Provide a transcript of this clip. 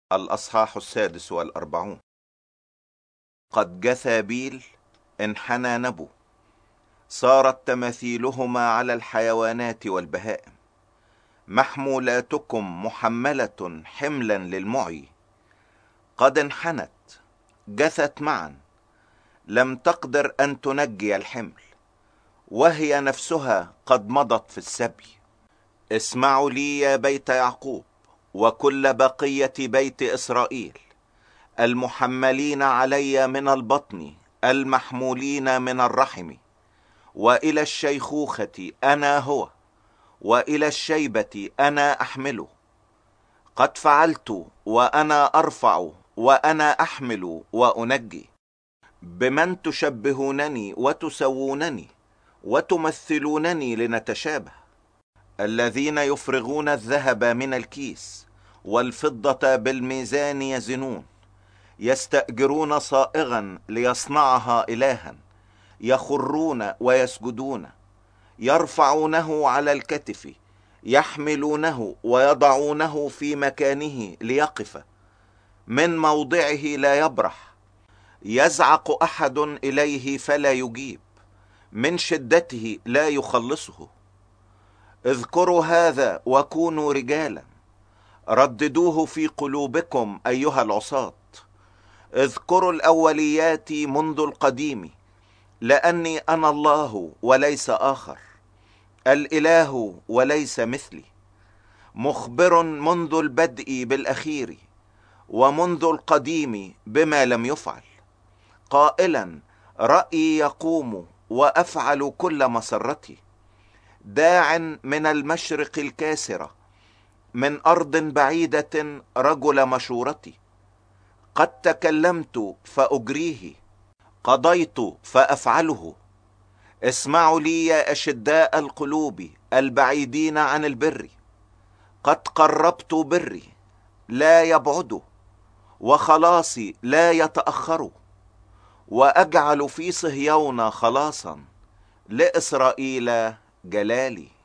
الأصحاح 46. قد جثى بيل انحنى نبو، صارت تماثيلهما على الحيوانات والبهائم. محمولاتكم محملة حملا للمعي، قد انحنت جثت معا، لم تقدر أن تنجي الحمل، وهي نفسها قد مضت في السبي. اسمعوا لي يا بيت يعقوب وكل بقية بيت إسرائيل، المحملين علي من البطن، المحمولين من الرحم. وإلى الشيخوخة أنا هو، وإلى الشيبة أنا أحمله. قد فعلت وأنا أرفع، وأنا أحمل وأنجي. بمن تشبهونني وتسوونني وتمثلونني لنتشابه؟ الذين يفرغون الذهب من الكيس والفضة بالميزان يزنون، يستأجرون صائغا ليصنعها إلها، يخرون ويسجدون، يرفعونه على الكتف، يحملونه ويضعونه في مكانه ليقف، من موضعه لا يبرح. يزعق أحد إليه فلا يجيب، من شدته لا يخلصه. اذكروا هذا وكونوا رجالا، رددوه في قلوبكم أيها العصاة. اذكروا الأوليات منذ القديم، لأني أنا الله وليس آخر، الإله وليس مثلي، مخبر منذ البدء بالأخير، ومنذ القديم بما لم يفعل، قائلا رأيي يقوم وأفعل كل مسرتي، داع من المشرق الكاسرة، من أرض بعيدة رجل مشورتي. قد تكلمت فأجريه، قضيت فأفعله. اسمعوا لي يا أشداء القلوب البعيدين عن البر، قد قربت بري لا يبعد، وخلاصي لا يتأخر، وأجعل في صهيون خلاصا، لإسرائيل جلالي.